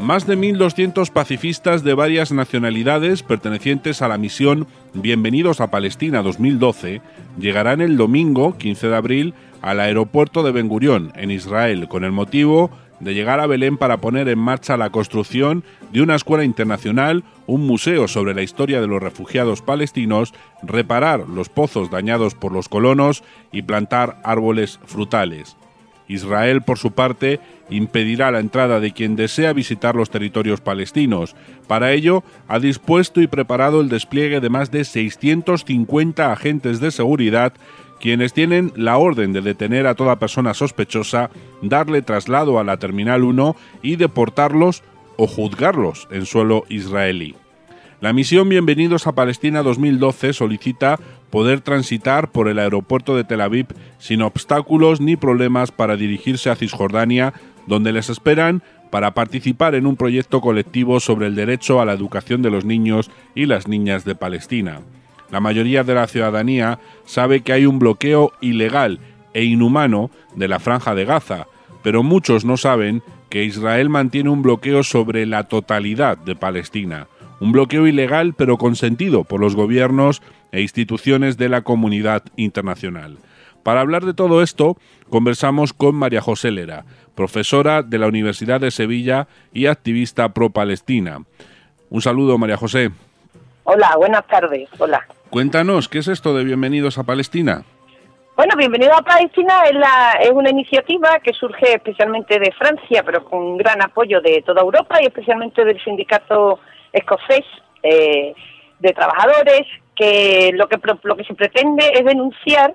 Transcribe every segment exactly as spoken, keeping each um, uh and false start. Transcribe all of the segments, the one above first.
Más de mil doscientos pacifistas de varias nacionalidades pertenecientes a la misión Bienvenidos a Palestina dos mil doce llegarán el domingo quince de abril al aeropuerto de Ben Gurión, en Israel, con el motivo de llegar a Belén para poner en marcha la construcción de una escuela internacional, un museo sobre la historia de los refugiados palestinos, reparar los pozos dañados por los colonos y plantar árboles frutales. Israel, por su parte, impedirá la entrada de quien desea visitar los territorios palestinos. Para ello, ha dispuesto y preparado el despliegue de más de seiscientos cincuenta agentes de seguridad, quienes tienen la orden de detener a toda persona sospechosa, darle traslado a la Terminal uno y deportarlos o juzgarlos en suelo israelí. La misión Bienvenidos a Palestina dos mil doce solicita poder transitar por el aeropuerto de Tel Aviv sin obstáculos ni problemas para dirigirse a Cisjordania, donde les esperan para participar en un proyecto colectivo sobre el derecho a la educación de los niños y las niñas de Palestina. La mayoría de la ciudadanía sabe que hay un bloqueo ilegal e inhumano de la Franja de Gaza, pero muchos no saben que Israel mantiene un bloqueo sobre la totalidad de Palestina. Un bloqueo ilegal pero consentido por los gobiernos e instituciones de la comunidad internacional. Para hablar de todo esto, conversamos con María José Lera, profesora de la Universidad de Sevilla y activista pro-Palestina. Un saludo, María José. Hola, buenas tardes. Hola. Cuéntanos, ¿qué es esto de Bienvenidos a Palestina? Bueno, Bienvenidos a Palestina es, la, es una iniciativa que surge especialmente de Francia, pero con gran apoyo de toda Europa y especialmente del sindicato escocés eh, de trabajadores, que lo que lo que se pretende es denunciar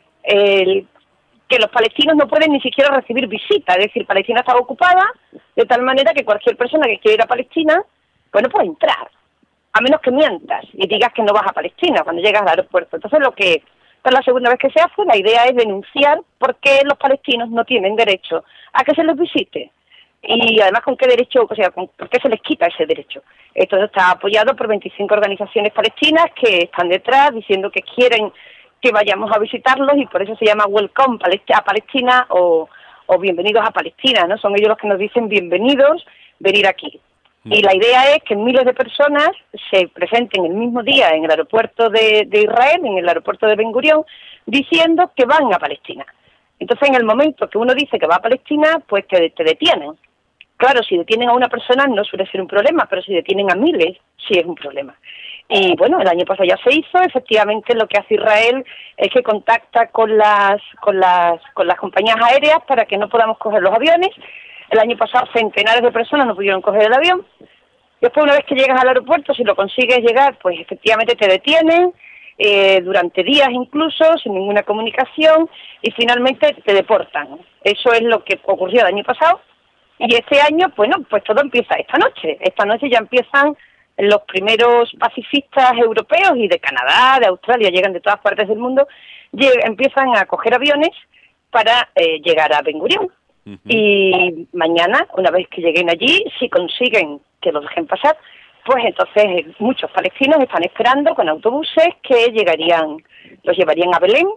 el, que los palestinos no pueden ni siquiera recibir visita, es decir, Palestina está ocupada de tal manera que cualquier persona que quiera ir a Palestina, pues no puede entrar, a menos que mientas y digas que no vas a Palestina cuando llegas al aeropuerto. Entonces, lo que esta es la segunda vez que se hace, la idea es denunciar por qué los palestinos no tienen derecho a que se les visite. Y además, ¿con qué derecho? O sea, ¿por qué se les quita ese derecho? Esto está apoyado por veinticinco organizaciones palestinas que están detrás diciendo que quieren que vayamos a visitarlos y por eso se llama Welcome a Palestina o, o Bienvenidos a Palestina, ¿no? Son ellos los que nos dicen bienvenidos, venir aquí. Mm. Y la idea es que miles de personas se presenten el mismo día en el aeropuerto de, de Israel, en el aeropuerto de Ben Gurión, diciendo que van a Palestina. Entonces, en el momento que uno dice que va a Palestina, pues te, te detienen. Claro, si detienen a una persona no suele ser un problema, pero si detienen a miles, sí es un problema. Y bueno, el año pasado ya se hizo, efectivamente lo que hace Israel es que contacta con las, con las, con las compañías aéreas para que no podamos coger los aviones. El año pasado centenares de personas no pudieron coger el avión. Después, una vez que llegas al aeropuerto, si lo consigues llegar, pues efectivamente te detienen, eh, durante días incluso, sin ninguna comunicación, y finalmente te deportan. Eso es lo que ocurrió el año pasado. Y este año, bueno, pues todo empieza esta noche. Esta noche ya empiezan los primeros pacifistas europeos y de Canadá, de Australia, llegan de todas partes del mundo, lleg- empiezan a coger aviones para eh, llegar a Ben Gurión. Uh-huh. Y mañana, una vez que lleguen allí, si consiguen que los dejen pasar, pues entonces muchos palestinos están esperando con autobuses que llegarían, los llevarían a Belén,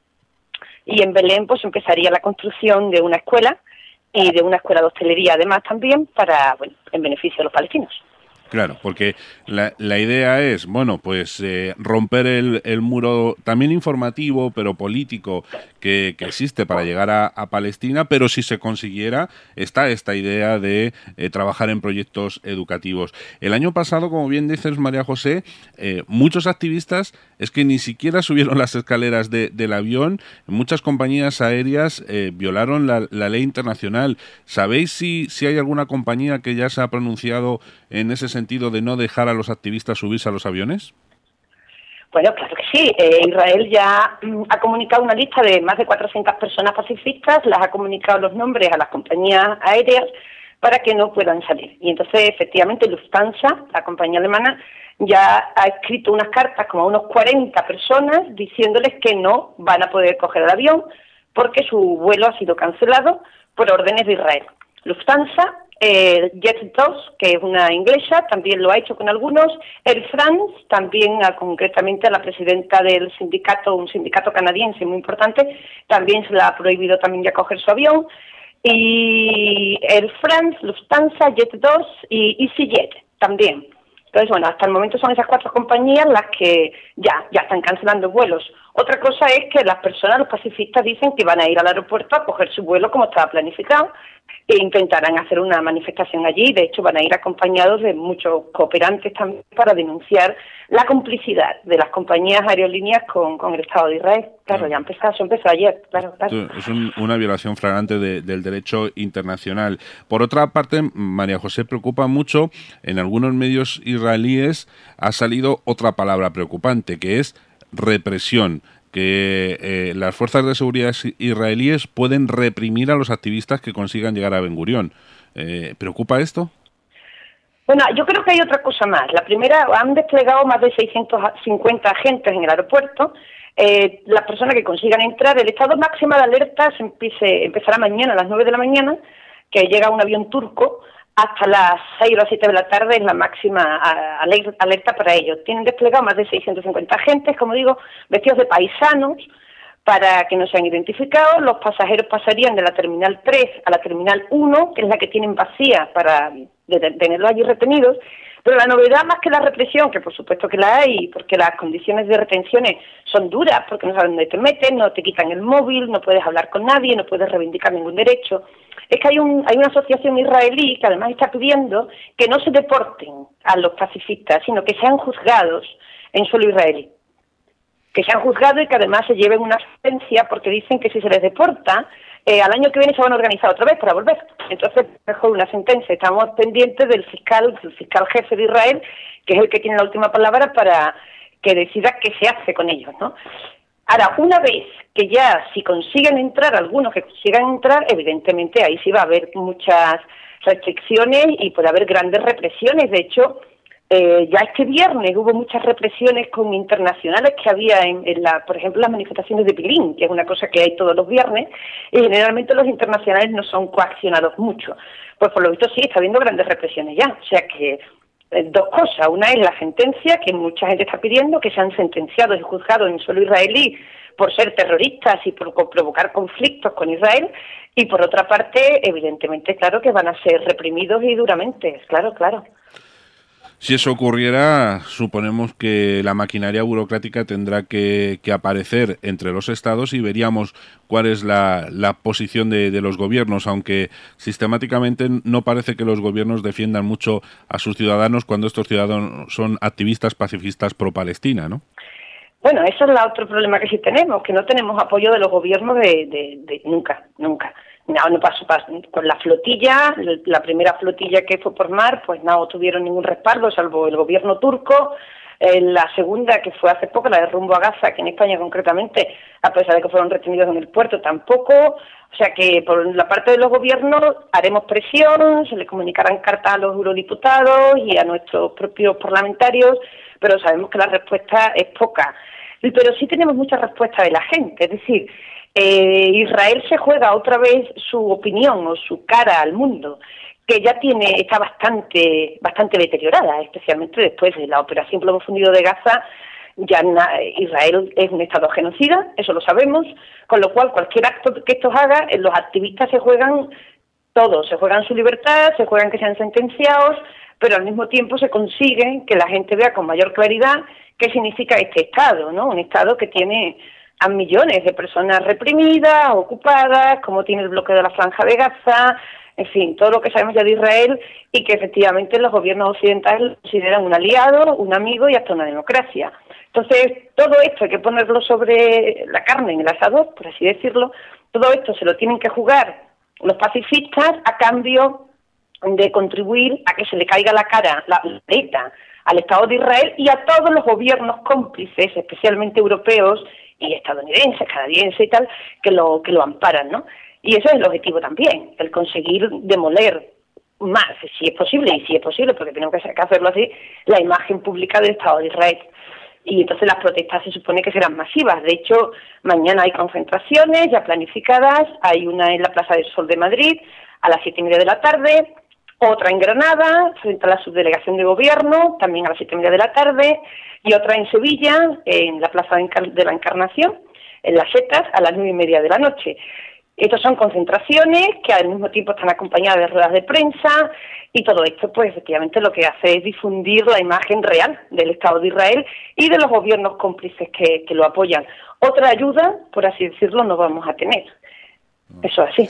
y en Belén pues empezaría la construcción de una escuela y de una escuela de hostelería además también para, bueno, en beneficio de los palestinos. Claro, porque la, la idea es, bueno, pues eh, romper el, el muro también informativo, pero político, que, que existe para llegar a, a Palestina, pero si se consiguiera, está esta idea de eh, trabajar en proyectos educativos. El año pasado, como bien dices, María José, eh, muchos activistas es que ni siquiera subieron las escaleras de, del avión, muchas compañías aéreas eh, violaron la, la ley internacional. ¿Sabéis si, si hay alguna compañía que ya se ha pronunciado en ese sentido de no dejar a los activistas subirse a los aviones? Bueno, claro que sí. Eh, Israel ya mm, ha comunicado una lista de más de cuatrocientas personas pacifistas, las ha comunicado los nombres a las compañías aéreas para que no puedan salir. Y entonces, efectivamente, Lufthansa, la compañía alemana, ya ha escrito unas cartas como a unos cuarenta personas diciéndoles que no van a poder coger el avión porque su vuelo ha sido cancelado por órdenes de Israel. Lufthansa, eh, Jet dos, que es una inglesa, también lo ha hecho con algunos. Air France, también a, concretamente a la presidenta del sindicato, un sindicato canadiense muy importante, también se le ha prohibido también ya coger su avión. y Air France, Lufthansa, Jet dos y EasyJet también. Entonces, bueno, hasta el momento son esas cuatro compañías las que ya, ya están cancelando vuelos. Otra cosa es que las personas, los pacifistas, dicen que van a ir al aeropuerto a coger su vuelo como estaba planificado e intentarán hacer una manifestación allí. De hecho, van a ir acompañados de muchos cooperantes también para denunciar la complicidad de las compañías aerolíneas con, con el Estado de Israel. Claro, ya empezó, eso empezó ayer, claro, claro. Es un, una violación flagrante de, del derecho internacional. Por otra parte, María José, preocupa mucho, en algunos medios israelíes ha salido otra palabra preocupante, que es represión, que eh, las fuerzas de seguridad israelíes pueden reprimir a los activistas que consigan llegar a Ben Gurión. Eh, ¿Preocupa esto? Bueno, yo creo que hay otra cosa más. La primera, han desplegado más de seiscientos cincuenta agentes en el aeropuerto. Eh, las personas que consigan entrar, el estado máximo de alerta se empiece, empezará mañana a las nueve de la mañana, que llega un avión turco, hasta las seis o las siete de la tarde es la máxima alerta para ellos. Tienen desplegado más de seiscientos cincuenta agentes, como digo, vestidos de paisanos, para que no sean identificados. Los pasajeros pasarían de la Terminal tres a la Terminal uno, que es la que tienen vacía para tenerlos allí retenidos. Pero la novedad, más que la represión, que por supuesto que la hay, porque las condiciones de retenciones son duras, porque no saben dónde te meten, no te quitan el móvil, no puedes hablar con nadie, no puedes reivindicar ningún derecho, es que hay, un, hay una asociación israelí que además está pidiendo que no se deporten a los pacifistas, sino que sean juzgados en suelo israelí. Que sean juzgados y que además se lleven una sentencia, porque dicen que si se les deporta, eh, al año que viene se van a organizar otra vez para volver. Entonces, mejor una sentencia. Estamos pendientes del fiscal, del fiscal jefe de Israel, que es el que tiene la última palabra para que decida qué se hace con ellos, ¿no? Ahora, una vez que ya, si consiguen entrar, algunos que consigan entrar, evidentemente ahí sí va a haber muchas restricciones y puede haber grandes represiones. De hecho, eh, ya este viernes hubo muchas represiones con internacionales que había, en, en la, por ejemplo, las manifestaciones de Pilín, que es una cosa que hay todos los viernes, y generalmente los internacionales no son coaccionados mucho. Pues por lo visto sí, está habiendo grandes represiones ya, o sea que eh, dos cosas. Una es la sentencia, que mucha gente está pidiendo, que sean sentenciados y juzgados en suelo israelí por ser terroristas y por provocar conflictos con Israel, y por otra parte, evidentemente, claro, que van a ser reprimidos y duramente, claro, claro. Si eso ocurriera, suponemos que la maquinaria burocrática tendrá que, que aparecer entre los estados y veríamos cuál es la, la posición de, de los gobiernos, aunque sistemáticamente no parece que los gobiernos defiendan mucho a sus ciudadanos cuando estos ciudadanos son activistas pacifistas pro-Palestina, ¿no? Bueno, ese es el otro problema que sí tenemos, que no tenemos apoyo de los gobiernos de, de, de nunca, nunca. No, no pasó, pasó con la flotilla, la primera flotilla que fue por mar, pues no tuvieron ningún respaldo, salvo el gobierno turco. Eh, la segunda, que fue hace poco, la de rumbo a Gaza, que en España concretamente, a pesar de que fueron retenidos en el puerto, tampoco. O sea que por la parte de los gobiernos haremos presión, se le comunicarán cartas a los eurodiputados y a nuestros propios parlamentarios, pero sabemos que la respuesta es poca. Pero sí tenemos mucha respuesta de la gente, es decir, Eh, Israel se juega otra vez su opinión o su cara al mundo, que ya tiene está bastante bastante deteriorada, especialmente después de la operación Plomo Fundido de Gaza. Ya na, Israel es un estado genocida, eso lo sabemos, con lo cual cualquier acto que estos hagan, los activistas se juegan todo, se juegan su libertad, se juegan que sean sentenciados, pero al mismo tiempo se consigue que la gente vea con mayor claridad qué significa este estado, ¿no? Un estado que tiene a millones de personas reprimidas, ocupadas, como tiene el bloqueo de la Franja de Gaza, en fin, todo lo que sabemos ya de Israel, y que efectivamente los gobiernos occidentales lo consideran un aliado, un amigo y hasta una democracia. Entonces, todo esto hay que ponerlo sobre la carne en el asador, por así decirlo. Todo esto se lo tienen que jugar los pacifistas a cambio de contribuir a que se le caiga la cara, la letra, al Estado de Israel y a todos los gobiernos cómplices, especialmente europeos y estadounidenses, canadienses y tal, que lo que lo amparan, ¿no? Y ese es el objetivo también, el conseguir demoler más, si es posible, y si es posible, porque tenemos que hacerlo así, la imagen pública del Estado de Israel. Y entonces las protestas se supone que serán masivas. De hecho, mañana hay concentraciones ya planificadas, hay una en la Plaza del Sol de Madrid a las siete y media de la tarde, otra en Granada, frente a la subdelegación de gobierno, también a las siete y media de la tarde, y otra en Sevilla, en la Plaza de la Encarnación, en Las Setas, a las nueve y media de la noche. Estos son concentraciones que al mismo tiempo están acompañadas de ruedas de prensa y todo esto pues efectivamente lo que hace es difundir la imagen real del Estado de Israel y de los gobiernos cómplices que, que lo apoyan. Otra ayuda, por así decirlo, no vamos a tener. Eso así.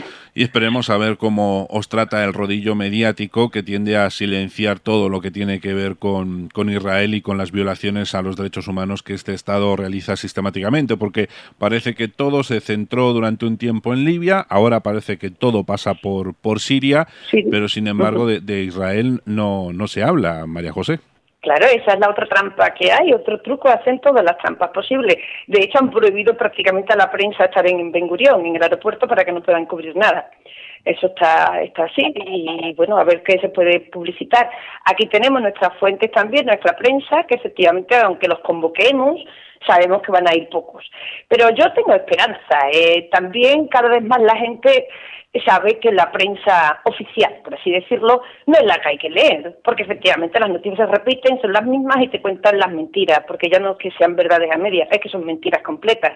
Y esperemos a ver cómo os trata el rodillo mediático que tiende a silenciar todo lo que tiene que ver con, con Israel y con las violaciones a los derechos humanos que este Estado realiza sistemáticamente, porque parece que todo se centró durante un tiempo en Libia, ahora parece que todo pasa por, por Siria, sí. Pero sin embargo de, de Israel no, no se habla, María José. Claro, esa es la otra trampa que hay, otro truco, hacen todas las trampas posibles. De hecho, han prohibido prácticamente a la prensa estar en Ben Gurión, en el aeropuerto, para que no puedan cubrir nada. Eso está, está así y, bueno, a ver qué se puede publicitar. Aquí tenemos nuestras fuentes también, nuestra prensa, que efectivamente, aunque los convoquemos, sabemos que van a ir pocos. Pero yo tengo esperanza. Eh, también cada vez más la gente sabe que la prensa oficial, por así decirlo, no es la que hay que leer, porque efectivamente las noticias se repiten, son las mismas y te cuentan las mentiras, porque ya no es que sean verdades a medias, es que son mentiras completas.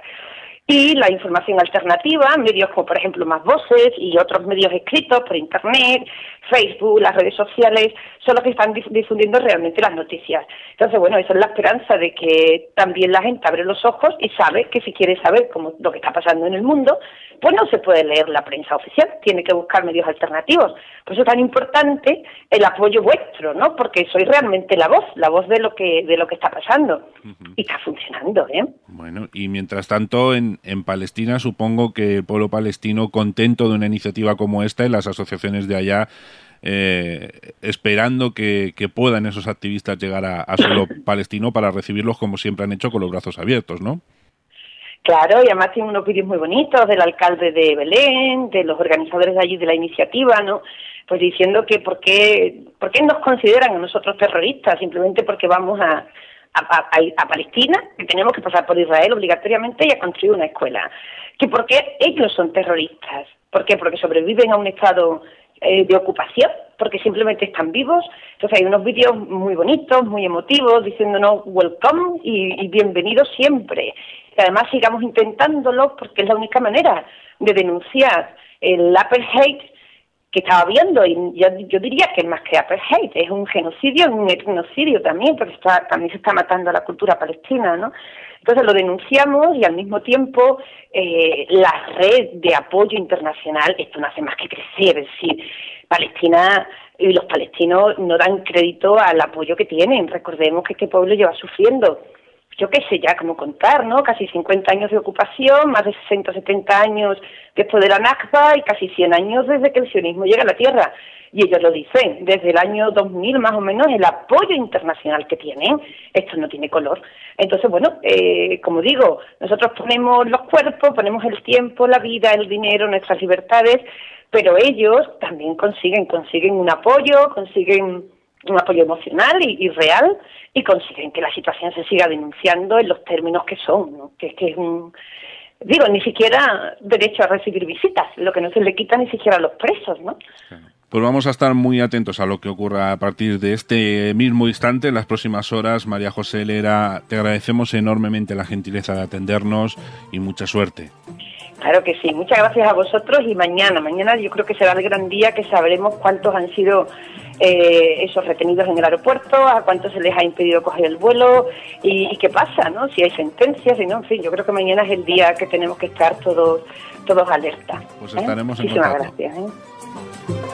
Y la información alternativa, medios como por ejemplo Más Voces y otros medios escritos por internet, Facebook, las redes sociales, son los que están difundiendo realmente las noticias. Entonces, bueno, esa es la esperanza de que también la gente abre los ojos y sabe que si quiere saber cómo, lo que está pasando en el mundo, pues no se puede leer la prensa oficial, tiene que buscar medios alternativos. Por eso es tan importante el apoyo vuestro, ¿no? Porque sois realmente la voz, la voz de lo que de lo que está pasando. Uh-huh. Y está funcionando, ¿eh? Bueno, y mientras tanto en, en Palestina supongo que el pueblo palestino contento de una iniciativa como esta y las asociaciones de allá eh, esperando que, que puedan esos activistas llegar a, a suelo palestino para recibirlos como siempre han hecho con los brazos abiertos, ¿no? Claro, y además tiene unos vídeos muy bonitos del alcalde de Belén, de los organizadores de allí de la iniciativa, ¿no? Pues diciendo que por qué, por qué nos consideran a nosotros terroristas, simplemente porque vamos a, a, a, a Palestina, que tenemos que pasar por Israel obligatoriamente y a construir una escuela. Que por qué ellos son terroristas. ¿Por qué? Porque sobreviven a un estado eh, de ocupación, porque simplemente están vivos. Entonces hay unos vídeos muy bonitos, muy emotivos, diciéndonos welcome y, y bienvenidos siempre. Y además sigamos intentándolo porque es la única manera de denunciar el apartheid que estaba viendo, y yo, yo diría que es más que apartheid, es un genocidio, un etnocidio también, porque está, también se está matando a la cultura palestina, ¿no? Entonces lo denunciamos y al mismo tiempo eh, la red de apoyo internacional, esto no hace más que crecer, es decir, Palestina y los palestinos no dan crédito al apoyo que tienen. Recordemos que este pueblo lleva sufriendo, yo qué sé ya cómo contar, ¿no? Casi cincuenta años de ocupación, más de sesenta, setenta años después de la Nakba y casi cien años desde que el sionismo llega a la tierra. Y ellos lo dicen, desde el año dos mil más o menos, el apoyo internacional que tienen, esto no tiene color. Entonces, bueno, eh, como digo, nosotros ponemos los cuerpos, ponemos el tiempo, la vida, el dinero, nuestras libertades, pero ellos también consiguen, consiguen un apoyo, consiguen un apoyo emocional y, y real, y consiguen que la situación se siga denunciando en los términos que son, ¿no? Que, que es un, digo, ni siquiera derecho a recibir visitas, lo que no se le quita ni siquiera a los presos, ¿no? Pues vamos a estar muy atentos a lo que ocurra a partir de este mismo instante, en las próximas horas. María José Lera, te agradecemos enormemente la gentileza de atendernos y mucha suerte. Claro que sí, muchas gracias a vosotros y mañana, mañana yo creo que será el gran día que sabremos cuántos han sido eh, esos retenidos en el aeropuerto, a cuántos se les ha impedido coger el vuelo y, y qué pasa, ¿no? Si hay sentencias, y no, en fin, yo creo que mañana es el día que tenemos que estar todos todos alerta. Pues estaremos ¿eh? en Muchísimas contacto. Gracias. ¿eh?